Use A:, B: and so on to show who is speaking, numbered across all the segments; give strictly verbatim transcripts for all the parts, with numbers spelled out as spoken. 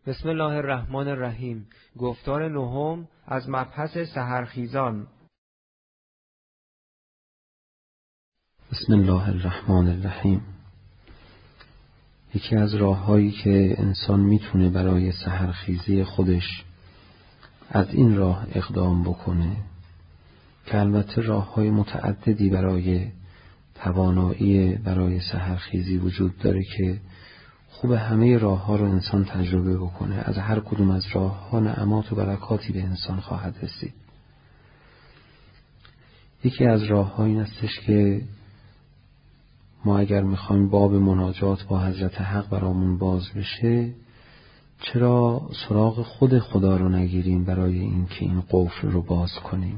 A: بسم الله الرحمن الرحیم. گفتار نهم از مبحث سحرخیزان.
B: بسم الله الرحمن الرحیم. یکی از راه‌هایی که انسان میتونه برای سحرخیزی خودش از این راه اقدام بکنه، که البته راه‌های متعددی برای توانایی برای سحرخیزی وجود داره که خوب همه راه‌ها رو انسان تجربه بکنه. از هر کدوم از راه‌ها نعمات و برکاتی به انسان خواهد رسید. یکی از راه‌ها این استش که ما اگر میخوایم باب مناجات با حضرت حق برامون باز بشه، چرا سراغ خود خدا رو نگیریم برای اینکه این قفل رو باز کنیم؟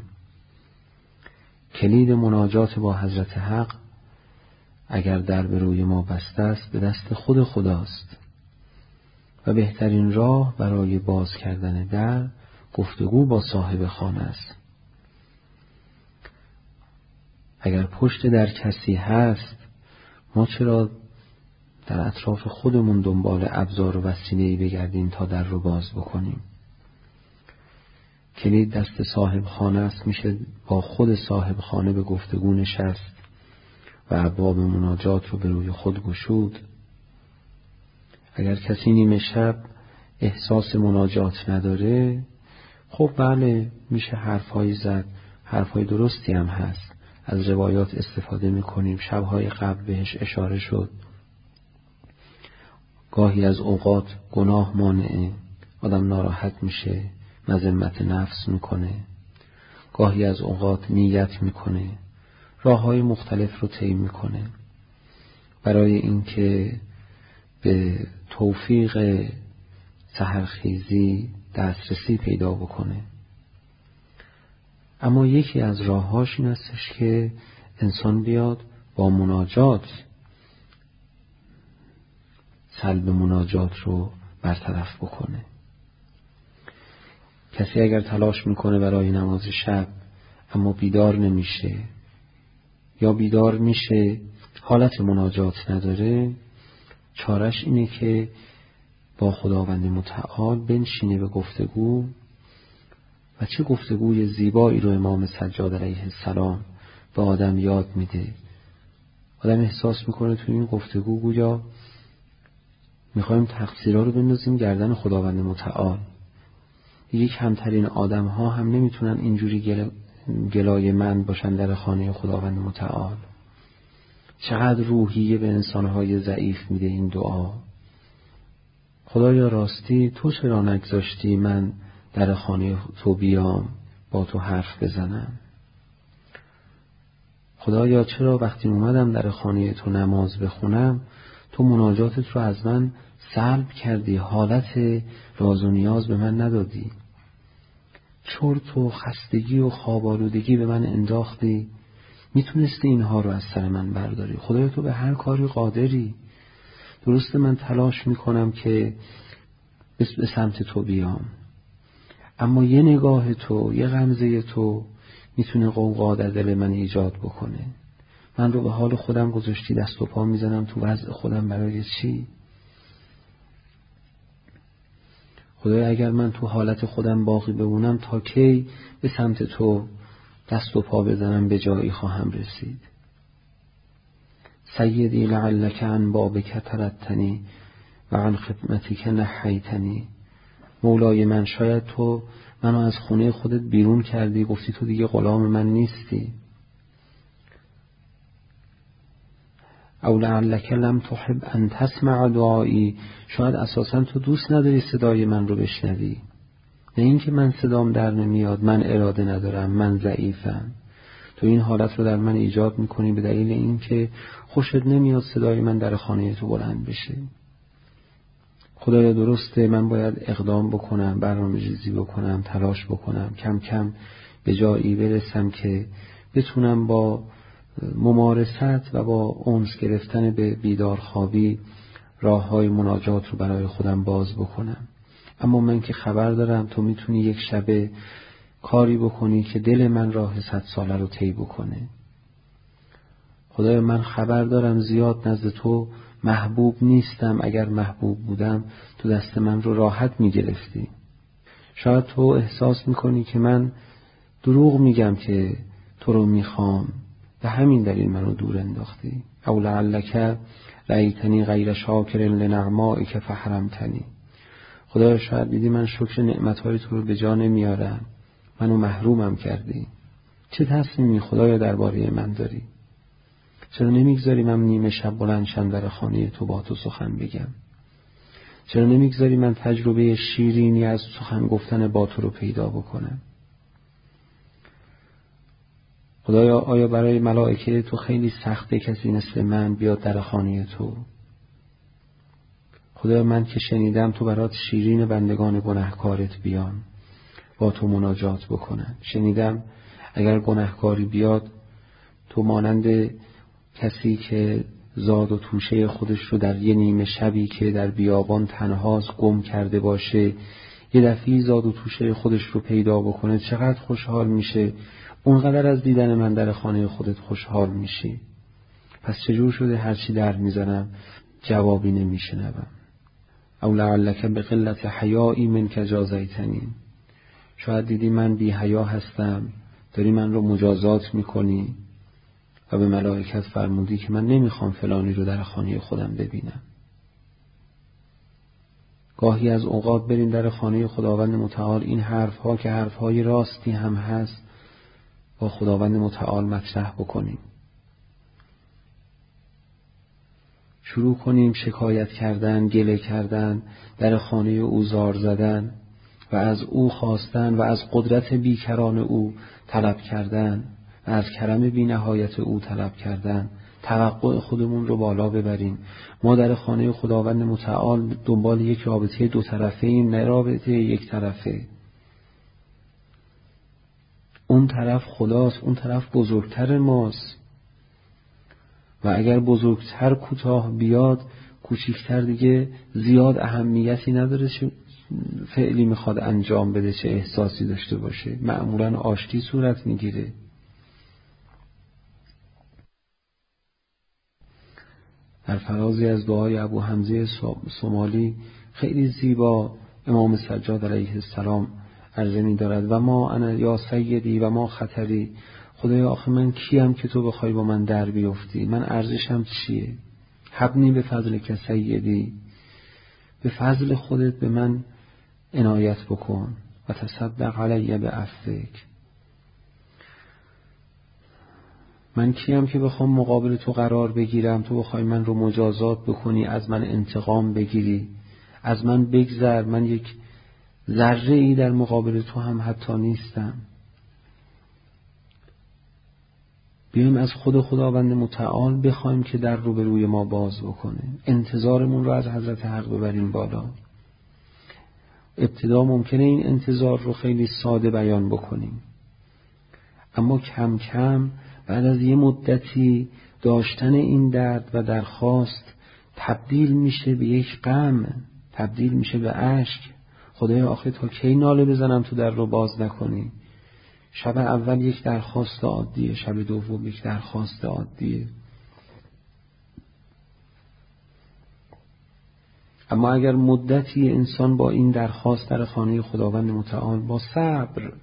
B: کلید مناجات با حضرت حق اگر در به روی ما بسته است، به دست خود خداست و بهترین راه برای باز کردن در گفتگو با صاحب خانه است. اگر پشت در کسی هست، ما چرا در اطراف خودمون دنبال ابزار و وسیله‌ای بگردیم تا در رو باز بکنیم؟ کلید دست صاحب خانه است. میشه با خود صاحب خانه به گفتگو نشست و ابواب مناجات رو به روی خود گشود. اگر کسی نیمه شب احساس مناجات نداره، خب بله، میشه حرف‌هایی زد، حرف‌های درستی هم هست. از روایات استفاده میکنیم. شب‌های قبل بهش اشاره شد. گاهی از اوقات گناه مانعه، آدم ناراحت میشه، مذمت نفس میکنه. گاهی از اوقات نیت میکنه، راه‌های مختلف رو طی میکنه برای اینکه به توفیق سحرخیزی دسترسی پیدا بکنه. اما یکی از راه‌هاش این استش که انسان بیاد با مناجات سلب مناجات رو برطرف بکنه. کسی اگر تلاش میکنه برای نماز شب اما بیدار نمیشه، یا بیدار میشه حالت مناجات نداره، چارش اینه که با خداوند متعال بنشینه به گفتگو. و چه گفتگوی زیبایی رو امام سجاد علیه السلام به آدم یاد میده. آدم احساس میکنه تو این گفتگو گویا میخوایم تقصیرها رو بندازیم گردن خداوند متعال. یک کمترین آدم ها هم نمیتونن اینجوری گل... گلای من باشن در خانه خداوند متعال. چقدر روحیه به انسانهای ضعیف میده این دعا. خدایا راستی تو چرا نگذاشتی من در خانه تو بیام با تو حرف بزنم؟ خدایا چرا وقتی اومدم در خانه تو نماز بخونم تو مناجاتت رو از من سلب کردی، حالت راز و نیاز به من ندادی، چرت و خستگی و خواب آلودگی به من انداختی؟ میتونستی اینها رو از سر من برداری. خدایا تو به هر کاری قادری. درسته من تلاش میکنم که به سمت تو بیام، اما یه نگاه تو، یه غمزه تو میتونه قوقا در دل من ایجاد بکنه. من رو به حال خودم گذاشتی، دست و پا میزنم تو وضع خودم. برای چی؟ خدایا اگر من تو حالت خودم باقی بمونم تا کی به سمت تو دست و پا بزنم به جایی خواهم رسید؟ سیدی لعلک عن بابک ترتنی و عن خدمتک نحیتنی. مولای من شاید تو منو از خونه خودت بیرون کردی، گفتی تو دیگه غلام من نیستی. او لعلک لم تحب ان تسمع دعایی. شاید اساسا تو دوست نداری صدای من رو بشنوی. نه اینکه من صدام در نمیاد، من اراده ندارم، من ضعیفم. تو این حالت رو در من ایجاد میکنی به دلیل اینکه خوشت نمیاد صدای من در خانه تو بلند بشه. خدایا درسته من باید اقدام بکنم، برنامه‌ریزی بکنم، تلاش بکنم، کم کم به جایی برسم که بتونم با ممارست و با انس گرفتن به بیدارخوابی راه‌های مناجات رو برای خودم باز بکنم. اما من که خبر دارم تو میتونی یک شبه کاری بکنی که دل من راه صد ساله رو طی بکنه. خدایا من خبر دارم زیاد نزد تو محبوب نیستم. اگر محبوب بودم تو دست من رو راحت میگرفتی. شاید تو احساس میکنی که من دروغ میگم که تو رو میخوام، به همین دلیل منو دور انداختی. او لعلک رأیتنی غیر شاکر لنعمائک فحرمتنی. خدایا شاید دیدی من شکر نعمتهای تو رو به جا نمیارم، منو محرومم کردی. چه تصمیمی خدایا درباره من داری؟ چرا نمیگذاری من نیمه شب بلند شم در خانه تو با تو سخن بگم؟ چرا نمیگذاری من تجربه شیرینی از سخن گفتن با تو رو پیدا بکنم؟ خدایا آیا برای ملائکه تو خیلی سخته کسی مثل من بیاد در خانه تو؟ خدایا من که شنیدم تو برات شیرین بندگان گناهکارت بیان با تو مناجات بکنن. شنیدم اگر گناهکاری بیاد تو مانند کسی که زاد و توشه خودش رو در یه نیمه شبی که در بیابان تنهاست گم کرده باشه، یه دفعی زاد و توشه خودش رو پیدا بکنه، چقدر خوشحال میشه. اونقدر از دیدن من در خانه خودت خوشحال میشی. پس چجور شده هرچی در میزنم جوابی نمیشنوم؟ او لعلک بقلت حیائی منک جازیتنی. شاید دیدی من بی حیا هستم، داری من رو مجازات میکنی و به ملائکت فرمودی که من نمیخوام فلانی رو در خانه خودم ببینم. گاهی از اوقات بریم در خانه خداوند متعال، این حرف ها که حرف های راستی هم هست با خداوند متعال مطرح بکنیم. شروع کنیم شکایت کردن، گله کردن، در خانه او زار زدن و از او خواستن و از قدرت بیکران او طلب کردن و از کرم بی نهایت او طلب کردن. توقع خودمون رو بالا ببریم. ما در خانه خداوند متعال دنبال یک رابطه دو طرفه ایم، نه رابطه یک طرفه. اون طرف خداست، اون طرف بزرگتر ماست و اگر بزرگتر کوتاه بیاد کوچیکتر دیگه زیاد اهمیتی نداره چه فعلی میخواد انجام بده، چه احساسی داشته باشه. معمولا آشتی صورت میگیره. در فرازی از دعای ابو حمزه سومالی خیلی زیبا امام سجاد علیه السلام عرضه می دارد و ما انا یا سیدی و ما خطری. خدایا آخه من کیم که تو بخوای با من در بیفتی؟ من ارزشم چیه؟ حبنی به فضل که سیدی، به فضل خودت به من عنایت بکن و تصدق علیه به عفوک. من کیم که بخوام مقابل تو قرار بگیرم، تو بخوای من رو مجازات بکنی، از من انتقام بگیری، از من بگذر. من یک ذره ای در مقابل تو هم حتی نیستم. بیایم از خود خداوند متعال بخوایم که در رو به روی ما باز بکنه. انتظارمون رو از حضرت حق ببریم بالا. ابتدا ممکنه این انتظار رو خیلی ساده بیان بکنیم، اما کم کم بعد از یه مدتی داشتن این درد و درخواست تبدیل میشه به یک غم، تبدیل میشه به اشک. خدایا آخه تا کی ناله بزنم تو در رو باز نکنی؟ شب اول یک درخواست عادیه، شب دوم یک درخواست عادیه. اما اگر مدتی انسان با این درخواست در خانه خداوند متعال با صبر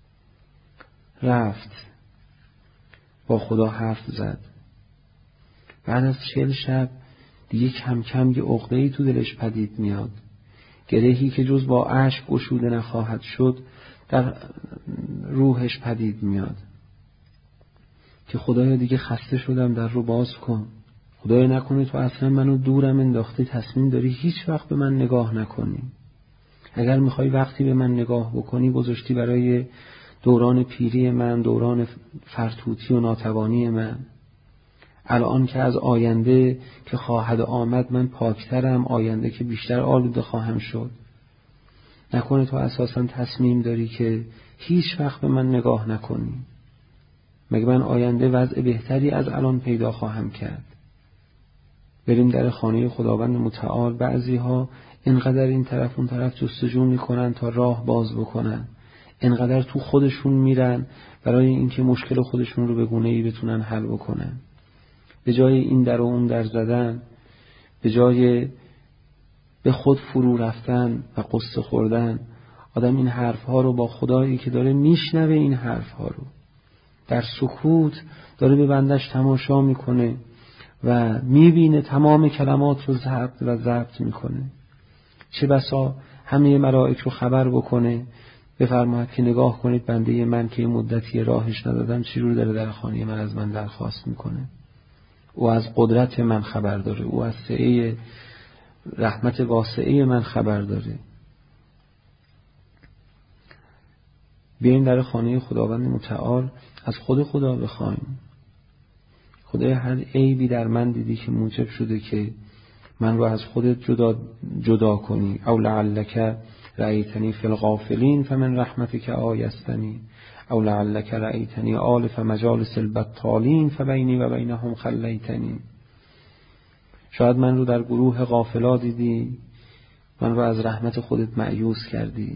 B: رفت، با خدا حرف زد، بعد از چهل شب دیگه کم کم یه عقده‌ای تو دلش پدید میاد، گرهی که جز با اشک گشوده نخواهد شد در روحش پدید میاد که خدایا دیگه خسته شدم، در رو باز کن. خدایا نکنه تو اصلا منو دورم انداختی، تصمیم داری هیچ وقت به من نگاه نکنی. اگر میخوای وقتی به من نگاه بکنی گذاشتی برای دوران پیری من، دوران فرتوتی و ناتوانی من. الان که از آینده که خواهد آمد من پاکترم، آینده که بیشتر آلوده خواهم شد. نکنه تو اساساً تصمیم داری که هیچ وقت به من نگاه نکنی. مگه من آینده وضع بهتری از الان پیدا خواهم کرد؟ بریم در خانه خداوند متعال. بعضی ها اینقدر این طرف اون طرف جستجو میکنن تا راه باز بکنن، اینقدر تو خودشون میرن برای اینکه مشکل خودشون رو به گونه‌ای بتونن حل بکنن. به جای این در و اون در زدن به جای به خود فرو رفتن و قصه خوردن، آدم این حرفها رو با خدایی که داره میشنوه این حرفها رو در سکوت داره به بندش تماشا میکنه و میبینه تمام کلمات رو ضبط و ضبط میکنه. چه بسا همه ملائک رو خبر بکنه، بفرماید که نگاه کنید بنده من که مدتی راهش ندادم چی رو داره در خانه من از من درخواست میکنه. او از قدرت من خبر داره، او از سعه رحمت واسعه من خبر داره. بیاییم در خانه خداوند متعال از خود خدا بخوایم. خدای هر عیبی در من دیدی که موجب شده که من رو از خودت جدا جدا کنی، او لعلک رأیتنی فی الغافلین فمن رحمتک آیستنی، او لعلک رأیتنی آلف مجالس البطالین فبینی و بینهم خلیتنی. شاید من رو در گروه غافلا دیدی، من رو از رحمت خودت مأیوس کردی،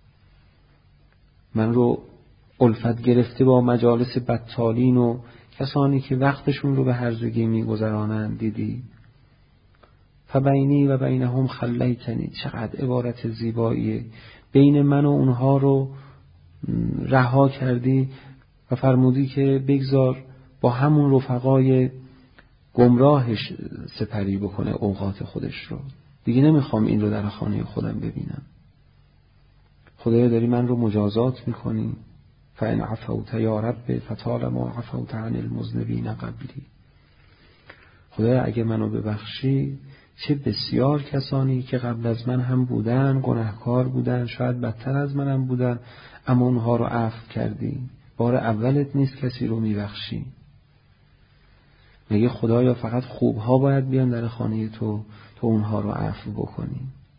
B: من رو الفت گرفته با مجالس بطالین و کسانی که وقتشون رو به هرزگی می‌گذرانند دیدی. فبینی و بینهم خلیتنی، چقدر عبارت زیباییه. بین من و اونها رو رها کردی و فرمودی که بگذار با همون رفقای گمراهش سپری بکنه اوقات خودش رو. دیگه نمیخوام این رو در خانه خودم ببینم. خدایا داری من رو مجازات میکنی. فإن عفوت یا رب فطالما عفوت عن المذنبین قبلی. خدایا اگه منو ببخشی، چه بسیار کسانی که قبل از من هم بودن گناهکار بودن، شاید بدتر از منم بودن، اما اونها رو عفو کردی. بار اولت نیست کسی رو میبخشی. مگه خدایا فقط خوبها باید بیان در خانه تو تو اونها رو عفو بکنی؟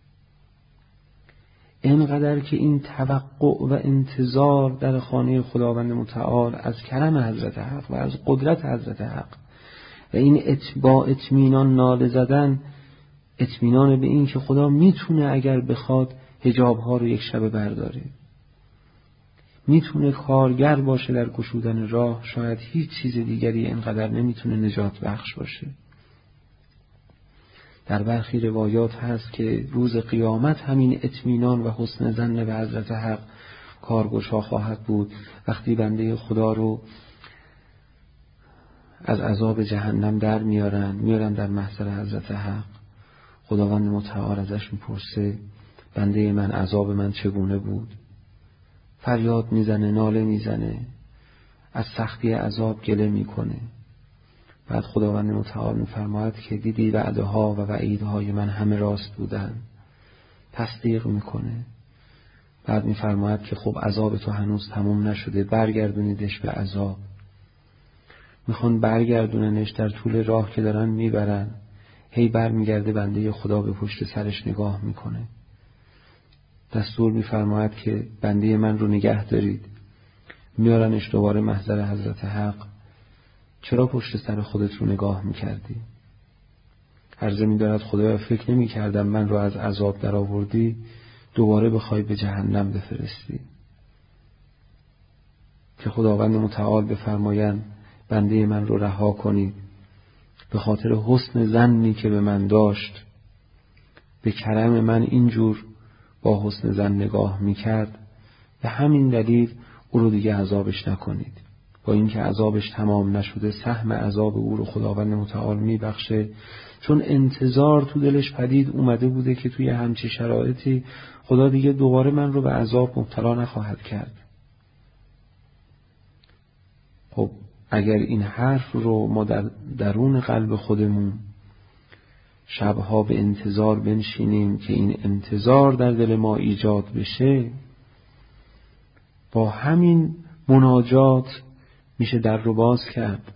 B: اینقدر که این توقع و انتظار در خانه خداوند متعال از کرم حضرت حق و از قدرت حضرت حق و این اتباع اطمینان ناله زدن، اطمینان به این که خدا میتونه اگر بخواد حجابها رو یک شبه برداره، میتونه کارگر باشه در گشودن راه. شاید هیچ چیز دیگری اینقدر نمیتونه نجات بخش باشه. در برخی روایات هست که روز قیامت همین اطمینان و حسن ظن به حضرت حق کارگشا خواهد بود. وقتی بنده خدا رو از عذاب جهنم در میارن میارن در محضر حضرت حق، خداوند متعال ازش میپرسه بنده من عذاب من چگونه بود؟ فریاد میزنه، ناله میزنه، از سختی عذاب گله میکنه. بعد خداوند متعال میفرماید که دیدی وعده ها و وعیدهای من همه راست بودن، تصدیق میکنه. بعد میفرماید که خب عذاب تو هنوز تموم نشده، برگردونیدش به عذاب. میخوان برگردوننش، در طول راه که دارن میبرن هی برمیگرده بنده خدا به پشت سرش نگاه میکنه. دستور میفرماید که بنده من رو نگه دارید. میارنش دوباره محضر حضرت حق. چرا پشت سر خودت رو نگاه میکردی؟ عرضه میدارد خدایا فکر نمیکردم من رو از عذاب در آوردی دوباره بخوای به جهنم بفرستی. که خداوند متعال بفرمایند بنده من رو رها کنید. به خاطر حسن ظنی که به من داشت، به کرم من اینجور با حسن ظن نگاه میکرد، به همین دلیل او رو دیگه عذابش نکنید. با اینکه عذابش تمام نشده، سهم عذاب او رو خداوند متعال میبخشه، چون انتظار تو دلش پدید اومده بوده که توی همچی شرایطی خدا دیگه دوباره من رو به عذاب مبتلا نخواهد کرد. خب اگر این حرف رو ما در درون قلب خودمون شبها به انتظار بنشینیم که این انتظار در دل ما ایجاد بشه، با همین مناجات میشه در رو باز کرد.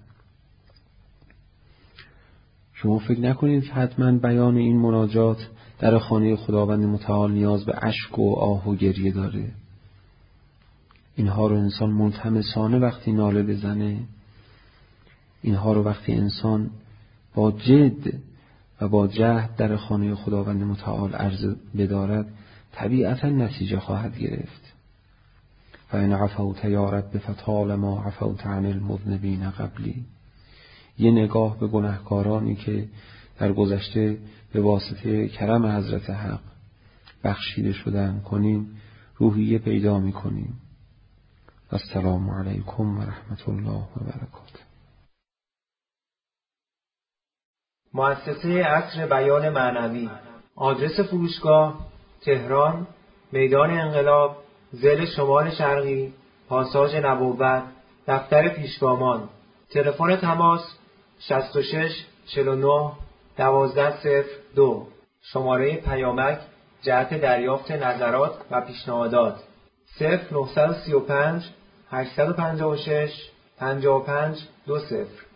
B: شما فکر نکنید حتما بیان این مناجات در خانه خداوند متعال نیاز به اشک و آه و گریه داره. اینها رو انسان ملتمسانه وقتی ناله بزنه، اینها رو وقتی انسان با جد و با جهد در خانه خداوند متعال عرض بدارد، طبیعتا نتیجه خواهد گرفت. فإن عفوت یا رب فطالما عفوت عن المذنبین قبلی. یه نگاه به گناهکارانی که در گذشته به واسطه کرم حضرت حق بخشیده شدن کنیم روحیه پیدا می کنیم. السلام علیکم و رحمت الله و برکاته.
A: مؤسسه عصر بیان معنوی. آدرس فروشگاه: تهران، میدان انقلاب، ضلع شمال شرقی، پاساژ نبوت، دفتر پیشگامان. تلفن تماس: شصت و شش چهل و نه دوازده صفر دو. شماره پیامک جهت دریافت نظرات و پیشنهادات: صفر نه سه پنج هشت پنج شش پنج پنج دو صفر.